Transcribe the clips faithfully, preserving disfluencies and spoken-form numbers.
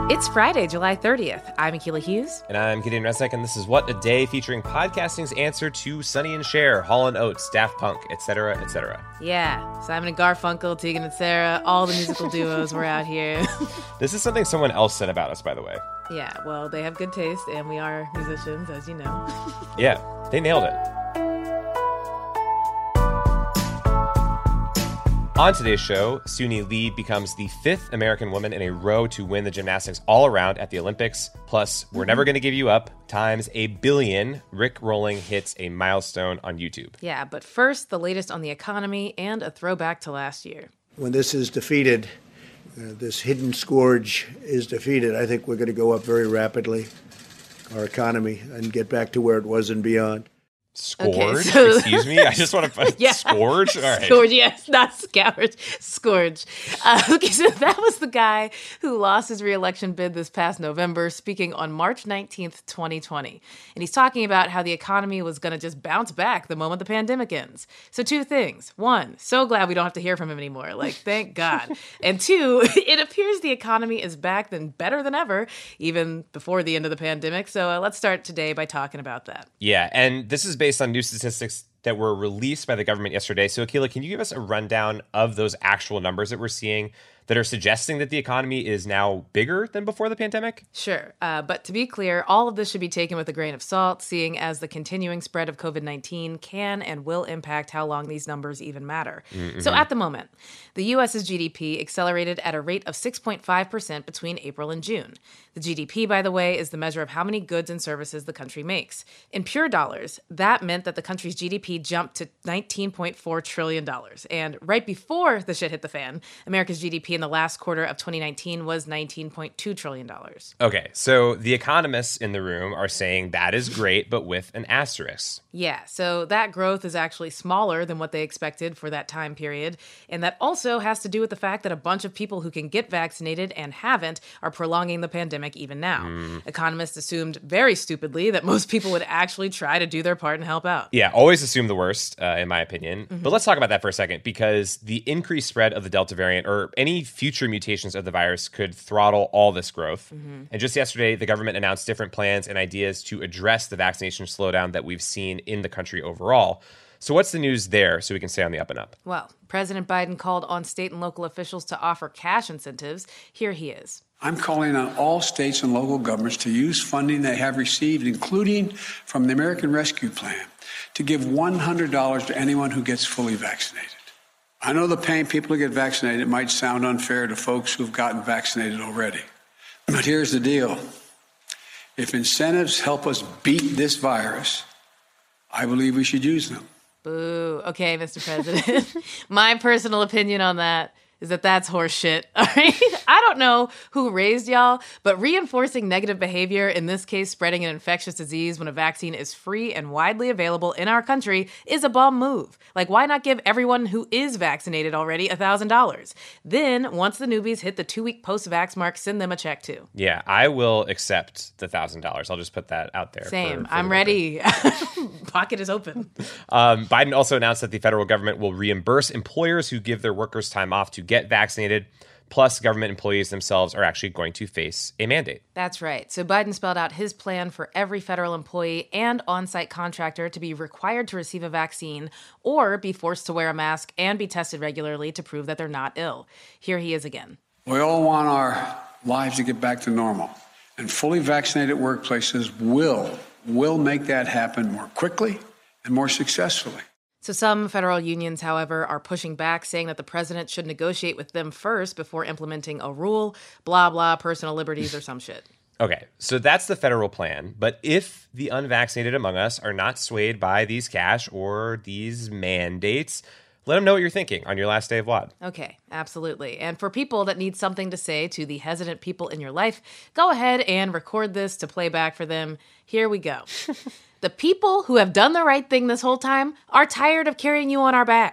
It's Friday, July thirtieth. I'm Akilah Hughes. And I'm Gideon Resnick, and this is What a Day, featuring podcasting's answer to Sonny and Cher, Hall and Oates, Daft Punk, et cetera, et cetera. Yeah, Simon and Garfunkel, Tegan and Sarah, all the musical duos were out here. This is something someone else said about us, by the way. Yeah, well, they have good taste, and we are musicians, as you know. Yeah, they nailed it. On today's show, Suni Lee becomes the fifth American woman in a row to win the gymnastics all-around at the Olympics. Plus, We're Never Gonna Give You Up times a billion. Rick Rolling hits a milestone on YouTube. Yeah, but first, the latest on the economy and a throwback to last year. When this is defeated, uh, this hidden scourge is defeated, I think we're going to go up very rapidly, our economy, and get back to where it was and beyond. Scourge? Okay, so- Excuse me? I just want to... Yeah. Scourge? All right. Scourge, yes, not scourge. Scourge. Uh, okay, so that was the guy who lost his re-election bid this past November, speaking on March nineteenth, twenty twenty. And he's talking about how the economy was going to just bounce back the moment the pandemic ends. So two things. One, so glad we don't have to hear from him anymore. Like, thank God. And two, it appears the economy is back then better than ever, even before the end of the pandemic. So uh, let's start today by talking about that. Yeah, and this is based on new statistics that were released by the government yesterday. So, Akilah, can you give us a rundown of those actual numbers that we're seeing that are suggesting that the economy is now bigger than before the pandemic? Sure. Uh, but to be clear, all of this should be taken with a grain of salt, seeing as the continuing spread of covid nineteen can and will impact how long these numbers even matter. Mm-hmm. So at the moment, the U S's G D P accelerated at a rate of six point five percent between April and June. The G D P, by the way, is the measure of how many goods and services the country makes. In pure dollars, that meant that the country's G D P jumped to nineteen point four trillion dollars. And right before the shit hit the fan, America's G D P in the last quarter of twenty nineteen was nineteen point two trillion dollars. Okay, so the economists in the room are saying that is great, but with an asterisk. Yeah, so that growth is actually smaller than what they expected for that time period. And that also has to do with the fact that a bunch of people who can get vaccinated and haven't are prolonging the pandemic even now. Mm. Economists assumed very stupidly that most people would actually try to do their part and help out. Yeah, always assume the worst, uh, in my opinion. Mm-hmm. But let's talk about that for a second, because the increased spread of the Delta variant or any future mutations of the virus could throttle all this growth. Mm-hmm. And just yesterday, the government announced different plans and ideas to address the vaccination slowdown that we've seen in the country overall. So what's the news there so we can stay on the up and up? Well, President Biden called on state and local officials to offer cash incentives. Here he is. I'm calling on all states and local governments to use funding they have received, including from the American Rescue Plan, to give one hundred dollars to anyone who gets fully vaccinated. I know the pain people who get vaccinated might sound unfair to folks who've gotten vaccinated already. But here's the deal. If incentives help us beat this virus, I believe we should use them. Boo. Okay, Mister President. My personal opinion on that is that that's horse shit. All right? I don't know who raised y'all, but reinforcing negative behavior, in this case spreading an infectious disease when a vaccine is free and widely available in our country, is a bum move. Like, why not give everyone who is vaccinated already one thousand dollars? Then, once the newbies hit the two-week post-vax mark, send them a check too. Yeah, I will accept the one thousand dollars. I'll just put that out there. Same. For, for I'm ready. Pocket is open. Um, Biden also announced that the federal government will reimburse employers who give their workers time off to get vaccinated. Plus, government employees themselves are actually going to face a mandate. That's right. So Biden spelled out his plan for every federal employee and on-site contractor to be required to receive a vaccine or be forced to wear a mask and be tested regularly to prove that they're not ill. Here he is again. We all want our lives to get back to normal, and fully vaccinated workplaces will, will make that happen more quickly and more successfully. So some federal unions, however, are pushing back, saying that the president should negotiate with them first before implementing a rule, blah, blah, personal liberties or some shit. Okay, so that's the federal plan. But if the unvaccinated among us are not swayed by these cash or these mandates, let them know what you're thinking on your last day of W A D. Okay, absolutely. And for people that need something to say to the hesitant people in your life, go ahead and record this to play back for them. Here we go. The people who have done the right thing this whole time are tired of carrying you on our backs.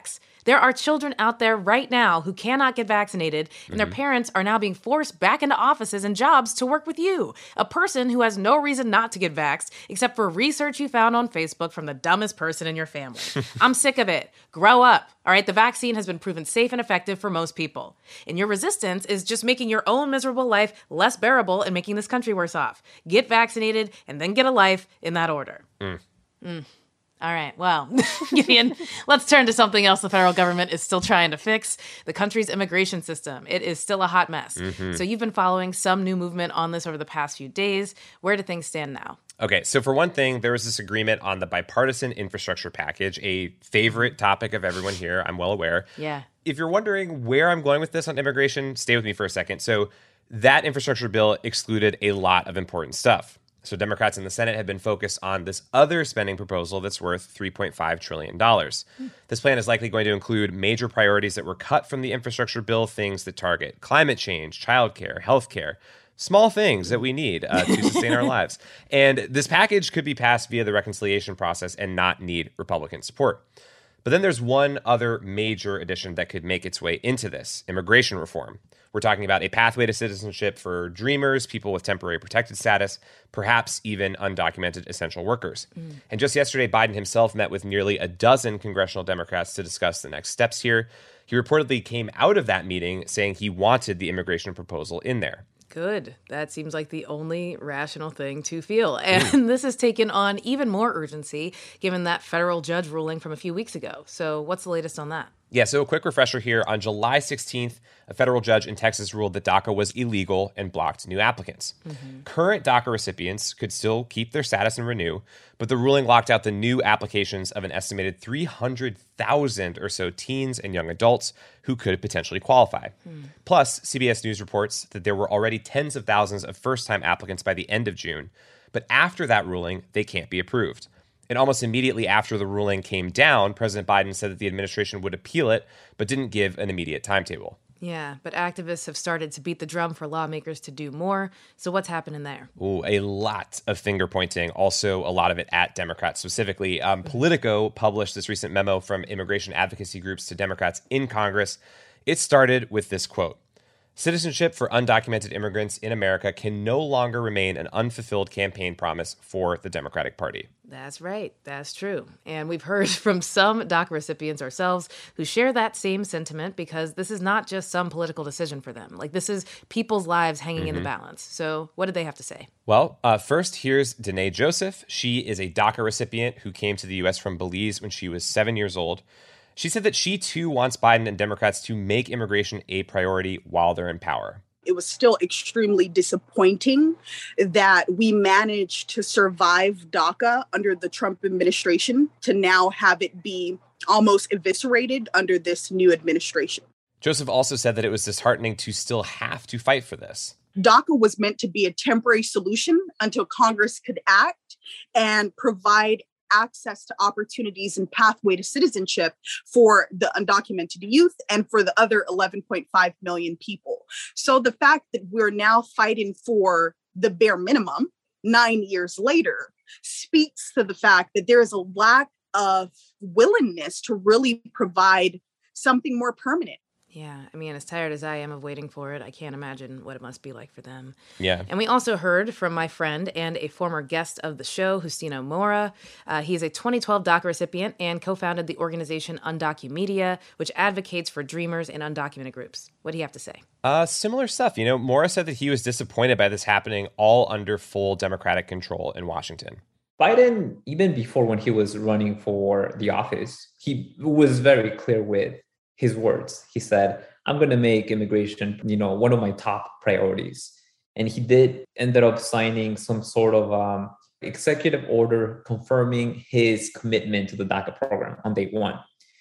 There are children out there right now who cannot get vaccinated, and mm-hmm. their parents are now being forced back into offices and jobs to work with you, a person who has no reason not to get vaxxed except for research you found on Facebook from the dumbest person in your family. I'm sick of it. Grow up. All right, the vaccine has been proven safe and effective for most people. And your resistance is just making your own miserable life less bearable and making this country worse off. Get vaccinated and then get a life in that order. Mm. Mm. All right, well, Gideon, let's turn to something else the federal government is still trying to fix, the country's immigration system. It is still a hot mess. Mm-hmm. So you've been following some new movement on this over the past few days. Where do things stand now? Okay, so for one thing, there was this agreement on the bipartisan infrastructure package, a favorite topic of everyone here, I'm well aware. Yeah. If you're wondering where I'm going with this on immigration, stay with me for a second. So that infrastructure bill excluded a lot of important stuff. So Democrats in the Senate have been focused on this other spending proposal that's worth three point five trillion dollars. Hmm. This plan is likely going to include major priorities that were cut from the infrastructure bill, things that target climate change, childcare, healthcare, small things that we need uh, to sustain our lives. And this package could be passed via the reconciliation process and not need Republican support. But then there's one other major addition that could make its way into this, immigration reform. We're talking about a pathway to citizenship for dreamers, people with temporary protected status, perhaps even undocumented essential workers. Mm. And just yesterday, Biden himself met with nearly a dozen congressional Democrats to discuss the next steps here. He reportedly came out of that meeting saying he wanted the immigration proposal in there. Good. That seems like the only rational thing to feel. And mm. this has taken on even more urgency given that federal judge ruling from a few weeks ago. So what's the latest on that? Yeah, so a quick refresher here. On July sixteenth, a federal judge in Texas ruled that DACA was illegal and blocked new applicants. Mm-hmm. Current DACA recipients could still keep their status and renew, but the ruling locked out the new applications of an estimated three hundred thousand or so teens and young adults who could potentially qualify. Mm. Plus, C B S News reports that there were already tens of thousands of first-time applicants by the end of June, but after that ruling, they can't be approved. And almost immediately after the ruling came down, President Biden said that the administration would appeal it, but didn't give an immediate timetable. Yeah, but activists have started to beat the drum for lawmakers to do more. So what's happening there? Ooh, a lot of finger pointing, also a lot of it at Democrats specifically. Um, Politico published this recent memo from immigration advocacy groups to Democrats in Congress. It started with this quote: "Citizenship for undocumented immigrants in America can no longer remain an unfulfilled campaign promise for the Democratic Party." That's right. That's true. And we've heard from some DACA recipients ourselves who share that same sentiment because this is not just some political decision for them. Like, this is people's lives hanging mm-hmm. in the balance. So what did they have to say? Well, uh, first, here's Danae Joseph. She is a DACA recipient who came to the U S from Belize when she was seven years old. She said that she, too, wants Biden and Democrats to make immigration a priority while they're in power. It was still extremely disappointing that we managed to survive DACA under the Trump administration to now have it be almost eviscerated under this new administration. Joseph also said that it was disheartening to still have to fight for this. DACA was meant to be a temporary solution until Congress could act and provide access to opportunities and pathway to citizenship for the undocumented youth and for the other eleven point five million people. So the fact that we're now fighting for the bare minimum nine years later speaks to the fact that there is a lack of willingness to really provide something more permanent. Yeah, I mean, as tired as I am of waiting for it, I can't imagine what it must be like for them. Yeah. And we also heard from my friend and a former guest of the show, Justino Mora. Uh, he's a twenty twelve DACA recipient and co-founded the organization Undocumedia, which advocates for dreamers and undocumented groups. What do you have to say? Uh, similar stuff. You know, Mora said that he was disappointed by this happening all under full Democratic control in Washington. Biden, even before when he was running for the office, he was very clear with his words. He said, "I'm going to make immigration, you know, one of my top priorities." And he did ended up signing some sort of um, executive order confirming his commitment to the DACA program on day one.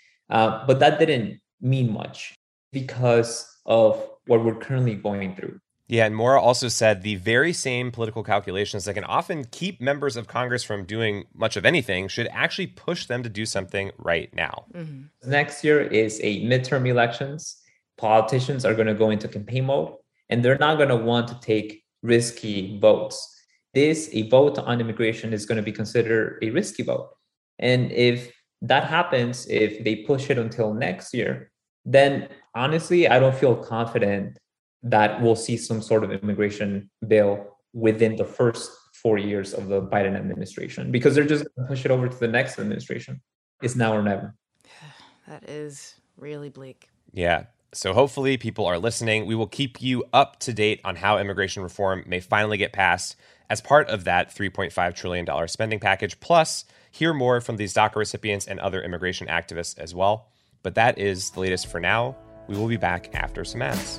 Uh, but that didn't mean much because of what we're currently going through. Yeah, and Mora also said the very same political calculations that can often keep members of Congress from doing much of anything should actually push them to do something right now. Mm-hmm. Next year is a midterm elections. Politicians are going to go into campaign mode, and they're not going to want to take risky votes. This, a vote on immigration, is going to be considered a risky vote. And if That happens if they push it until next year. Then honestly, I don't feel confident that we'll see some sort of immigration bill within the first four years of the Biden administration, because they're just going to push it over to the next administration. It's now or never. That is really bleak. Yeah. So hopefully people are listening. We will keep you up to date on how immigration reform may finally get passed as part of that three point five trillion dollars spending package. Plus, hear more from these DACA recipients and other immigration activists as well. But that is the latest for now. We will be back after some ads.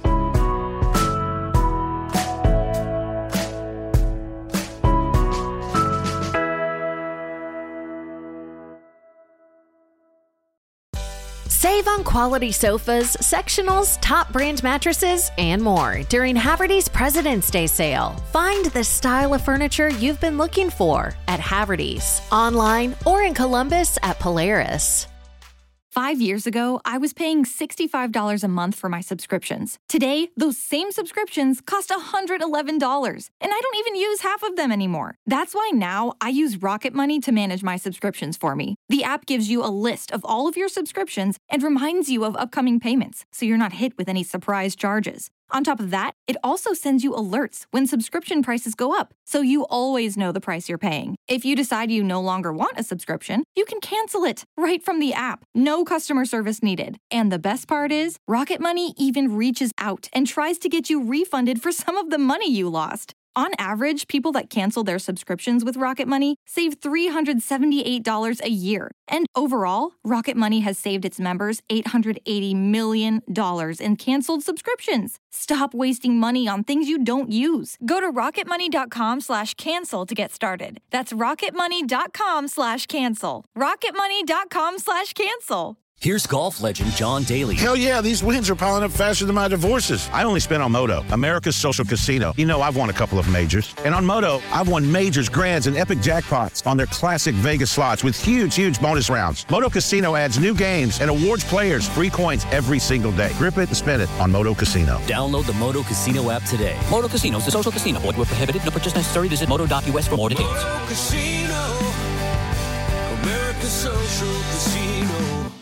Save on quality sofas, sectionals, top brand mattresses, and more during Haverty's President's Day sale. Find the style of furniture you've been looking for at Haverty's, online or in Columbus at Polaris. Five years ago, I was paying sixty-five dollars a month for my subscriptions. Today, those same subscriptions cost one hundred eleven dollars, and I don't even use half of them anymore. That's why now I use Rocket Money to manage my subscriptions for me. The app gives you a list of all of your subscriptions and reminds you of upcoming payments, so you're not hit with any surprise charges. On top of that, it also sends you alerts when subscription prices go up, so you always know the price you're paying. If you decide you no longer want a subscription, you can cancel it right from the app. No customer service needed. And the best part is, Rocket Money even reaches out and tries to get you refunded for some of the money you lost. On average, people that cancel their subscriptions with Rocket Money save three hundred seventy-eight dollars a year. And overall, Rocket Money has saved its members eight hundred eighty million dollars in canceled subscriptions. Stop wasting money on things you don't use. Go to rocketmoney.com slash cancel to get started. That's rocketmoney.com slash cancel. rocketmoney.com slash cancel. Here's golf legend John Daly. Hell yeah, these wins are piling up faster than my divorces. I only spent on Moto, America's social casino. You know, I've won a couple of majors. And on Moto, I've won majors, grands, and epic jackpots on their classic Vegas slots with huge, huge bonus rounds. Moto Casino adds new games and awards players free coins every single day. Grip it and spend it on Moto Casino. Download the Moto Casino app today. Moto Casino is a social casino. Void where prohibited. No purchase necessary. Visit moto dot U S for more details. Moto Casino, America's social casino.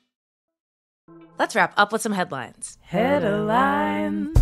Let's wrap up with some headlines. Headlines.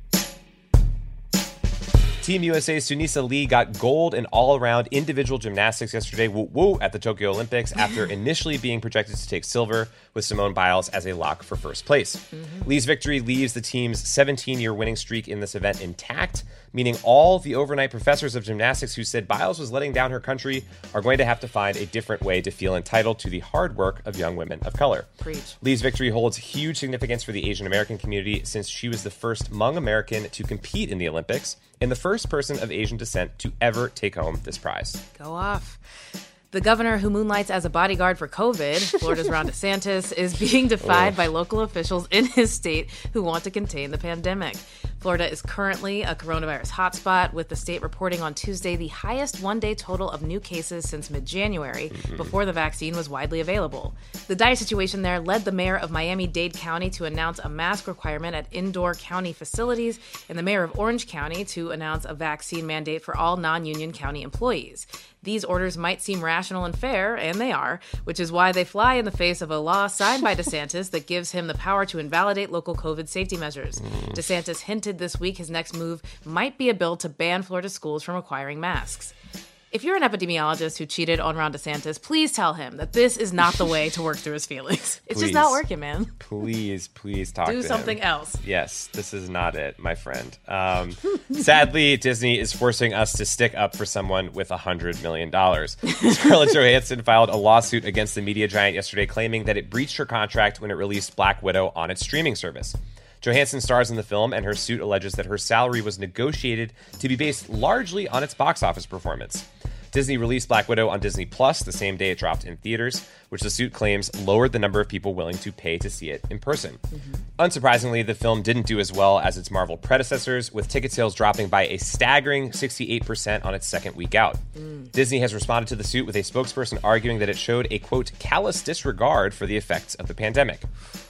Team U S A's Sunisa Lee got gold in all-around individual gymnastics yesterday, woo woo, at the Tokyo Olympics after initially being projected to take silver, with Simone Biles as a lock for first place. Mm-hmm. Lee's victory leaves the team's seventeen-year winning streak in this event intact, meaning all the overnight professors of gymnastics who said Biles was letting down her country are going to have to find a different way to feel entitled to the hard work of young women of color. Preach. Lee's victory holds huge significance for the Asian American community since she was the first Hmong American to compete in the Olympics and the first person of Asian descent to ever take home this prize. Go off. The governor who moonlights as a bodyguard for COVID, Florida's Ron DeSantis, is being defied oh. by local officials in his state who want to contain the pandemic. Florida is currently a coronavirus hotspot, with the state reporting on Tuesday the highest one-day total of new cases since mid-January, mm-hmm. before the vaccine was widely available. The dire situation there led the mayor of Miami-Dade County to announce a mask requirement at indoor county facilities, and the mayor of Orange County to announce a vaccine mandate for all non-union county employees. These orders might seem rational and fair, and they are, which is why they fly in the face of a law signed by DeSantis that gives him the power to invalidate local COVID safety measures. DeSantis hinted this week his next move might be a bill to ban Florida schools from requiring masks. If you're an epidemiologist who cheated on Ron DeSantis, please tell him that this is not the way to work through his feelings. It's please, just not working, man. Please, please talk Do to him. Do something else. Yes, this is not it, my friend. Um, sadly, Disney is forcing us to stick up for someone with one hundred million dollars. Scarlett Johansson filed a lawsuit against the media giant yesterday, claiming that it breached her contract when it released Black Widow on its streaming service. Johansson stars in the film, and her suit alleges that her salary was negotiated to be based largely on its box office performance. Disney released Black Widow on Disney Plus the same day it dropped in theaters, which the suit claims lowered the number of people willing to pay to see it in person. Mm-hmm. Unsurprisingly, the film didn't do as well as its Marvel predecessors, with ticket sales dropping by a staggering sixty-eight percent on its second week out. Mm. Disney has responded to the suit with a spokesperson arguing that it showed a, quote, callous disregard for the effects of the pandemic.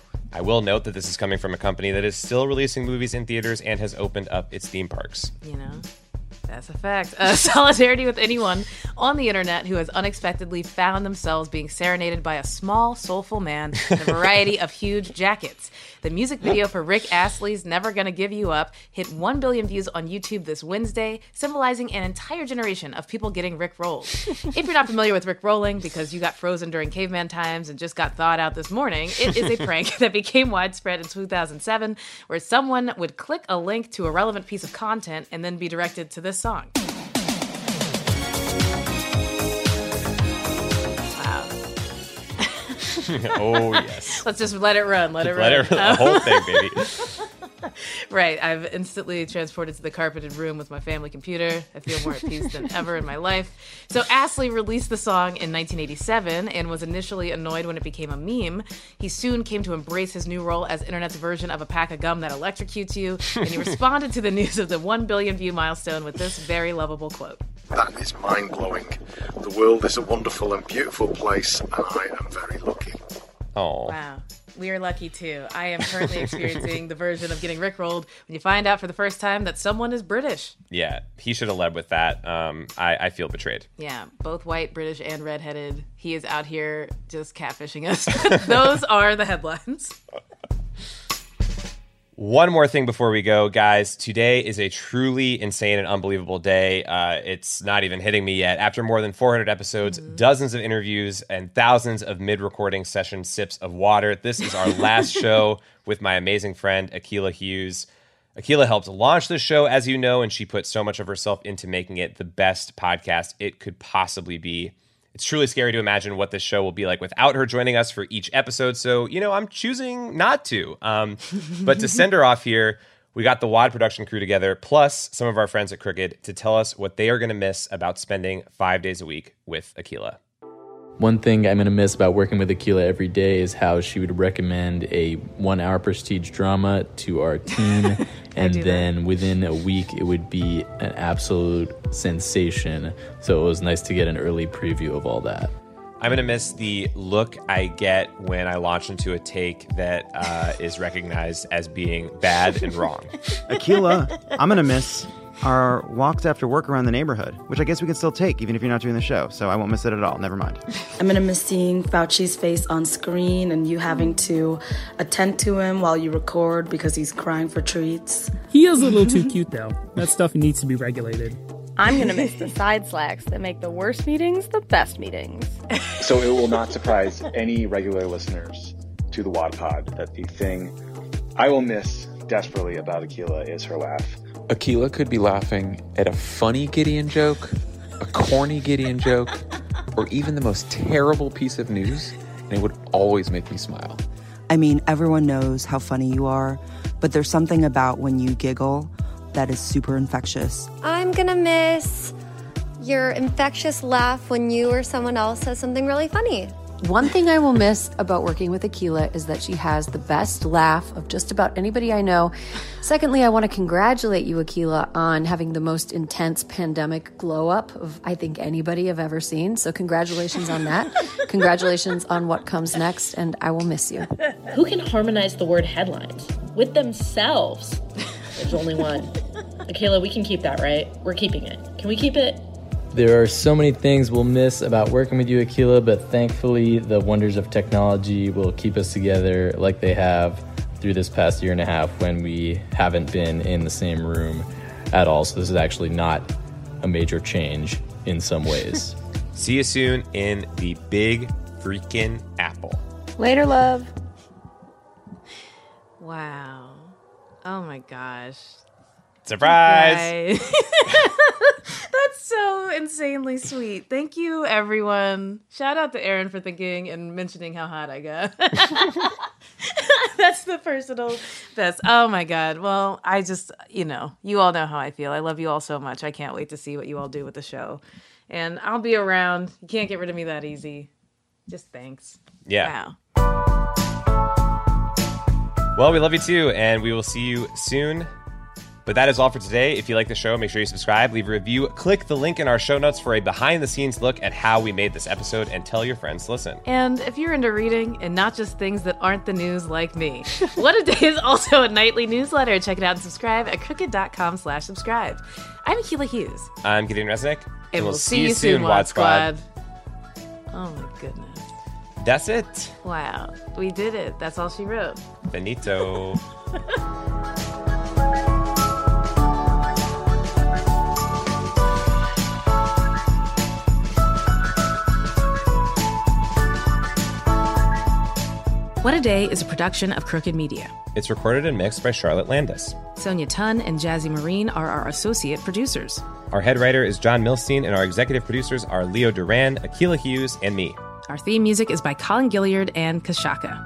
I will note that this is coming from a company that is still releasing movies in theaters and has opened up its theme parks. You know, That's a fact. Uh, solidarity with anyone on the internet who has unexpectedly found themselves being serenaded by a small, soulful man in a variety of huge jackets. The music video for Rick Astley's Never Gonna Give You Up hit one billion views on YouTube this Wednesday, symbolizing an entire generation of people getting Rick-rolled. If you're not familiar with Rick-rolling because you got frozen during caveman times and just got thawed out this morning, it is a prank that became widespread in two thousand seven, where someone would click a link to a relevant piece of content and then be directed to this song. Wow. Oh, yes. Let's just let it run. Let it let run. It run. The whole thing, baby. Right. I've instantly transported to the carpeted room with my family computer. I feel more at peace than ever in my life. So Astley released the song in nineteen eighty-seven and was initially annoyed when it became a meme. He soon came to embrace his new role as internet's version of a pack of gum that electrocutes you, and he responded to the news of the one billion view milestone with this very lovable quote. That is mind-blowing. The world is a wonderful and beautiful place, and I am very lucky. Oh. Wow. We are lucky too. I am currently experiencing the version of getting rickrolled when you find out for the first time that someone is British. Yeah, he should have led with that. Um, I, I feel betrayed. Yeah, both white, British, and redheaded. He is out here just catfishing us. Those are the headlines. One more thing before we go, guys. Today is a truly insane and unbelievable day. Uh, it's not even hitting me yet. After more than four hundred episodes, mm-hmm. dozens of interviews, and thousands of mid-recording session sips of water, this is our last show with my amazing friend, Akilah Hughes. Akilah helped launch this show, as you know, and she put so much of herself into making it the best podcast it could possibly be. It's truly scary to imagine what this show will be like without her joining us for each episode. So, you know, I'm choosing not to. Um, but to send her off here, we got the W O D production crew together, plus some of our friends at Crooked, to tell us what they are going to miss about spending five days a week with Akilah. One thing I'm going to miss about working with Akilah every day is how she would recommend a one-hour prestige drama to our team, and then that. within a week it would be an absolute sensation. So it was nice to get an early preview of all that. I'm going to miss the look I get when I launch into a take that uh, is recognized as being bad and wrong. Akilah, I'm going to miss our walks after work around the neighborhood, which I guess we can still take even if you're not doing the show, so I won't miss it at all. Never mind. I'm going to miss seeing Fauci's face on screen and you having to attend to him while you record because he's crying for treats. He is a little too cute, though. That stuff needs to be regulated. I'm going to miss the side slacks that make the worst meetings the best meetings. So it will not surprise any regular listeners to the W O D Pod that the thing I will miss desperately about Akilah is her laugh. Akilah could be laughing at a funny Gideon joke, a corny Gideon joke, or even the most terrible piece of news, and it would always make me smile. I mean, everyone knows how funny you are, but there's something about when you giggle that is super infectious. I'm gonna miss your infectious laugh when you or someone else says something really funny. One thing I will miss about working with Akilah is that she has the best laugh of just about anybody I know. Secondly, I want to congratulate you, Akilah, on having the most intense pandemic glow-up of, I think, anybody I've ever seen. So congratulations on that. Congratulations on what comes next, and I will miss you. Who can harmonize the word headlines with themselves? There's only one. Akilah, we can keep that, right? We're keeping it. Can we keep it? There are so many things we'll miss about working with you, Akilah, but thankfully the wonders of technology will keep us together like they have through this past year and a half when we haven't been in the same room at all. So this is actually not a major change in some ways. See you soon in the big freaking apple. Later, love. Wow. Oh my gosh. Surprise! That's so insanely sweet. Thank you, everyone. Shout out to Aaron for thinking and mentioning how hot I got. That's the personal best. Oh my God. Well, I just, you know, you all know how I feel. I love you all so much. I can't wait to see what you all do with the show. And I'll be around. You can't get rid of me that easy. Just thanks. Yeah. Wow. Well, we love you too, and we will see you soon. But that is all for today. If you like the show, make sure you subscribe, leave a review, click the link in our show notes for a behind-the-scenes look at how we made this episode, and tell your friends to listen. And if you're into reading and not just things that aren't the news like me, What a Day is also a nightly newsletter. Check it out and subscribe at crooked.com slash subscribe. I'm Akilah Hughes. I'm Gideon Resnick. And, and we'll see you soon, Wad Squad. Oh, my goodness. That's it. Wow. We did it. That's all she wrote. Benito. What a Day is a production of Crooked Media. It's recorded and mixed by Charlotte Landis. Sonia Tunn and Jazzy Marine are our associate producers. Our head writer is John Milstein, and our executive producers are Leo Duran, Akilah Hughes, and me. Our theme music is by Colin Gilliard and Kashaka.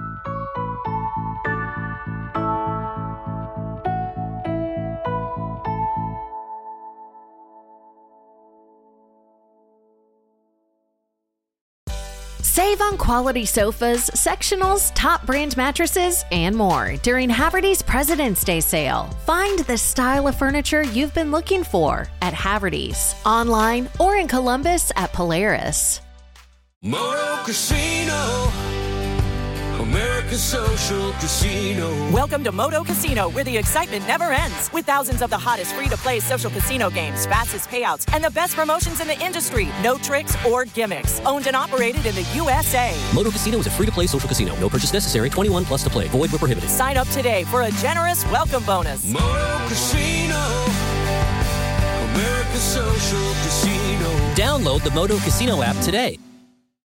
Save on quality sofas, sectionals, top brand mattresses, and more during Haverty's President's Day sale. Find the style of furniture you've been looking for at Haverty's, online or in Columbus at Polaris. Moto Casino, America's social casino. Welcome to Moto Casino, where the excitement never ends. With thousands of the hottest free-to-play social casino games, fastest payouts, and the best promotions in the industry. No tricks or gimmicks. Owned and operated in the U S A. Moto Casino is a free-to-play social casino. No purchase necessary. twenty-one plus to play. Void where prohibited. Sign up today for a generous welcome bonus. Moto Casino, America's social casino. Download the Moto Casino app today.